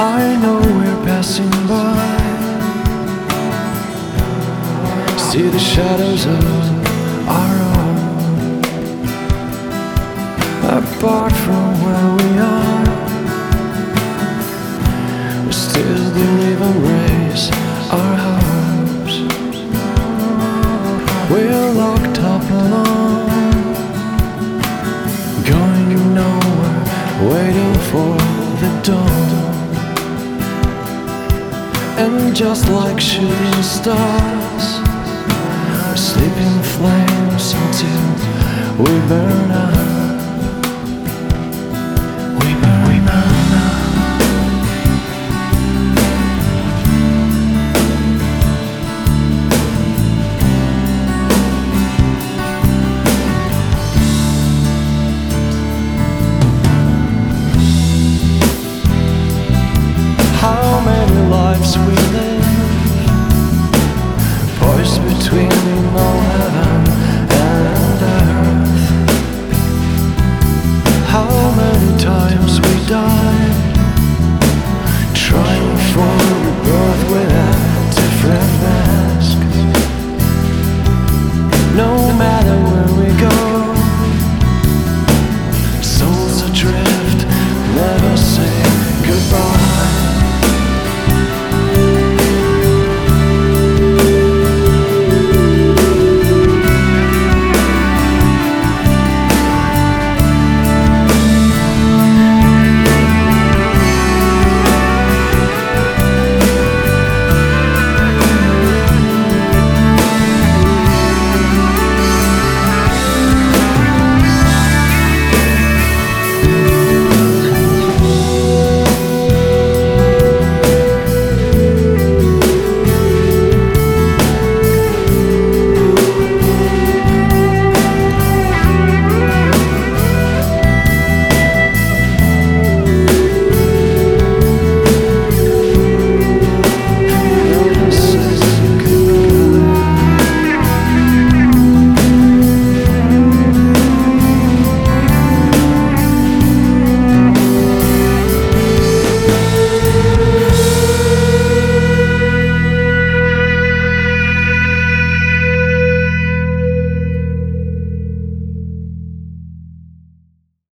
I know we're passing by, see the shadows of our own, apart from where we are. We still believe and raise our hopes. We're locked up alone, going nowhere, waiting for the dawn. And just like shooting stars, we're sleeping flames until we burn out. We burn out. How many lives we live, poised between no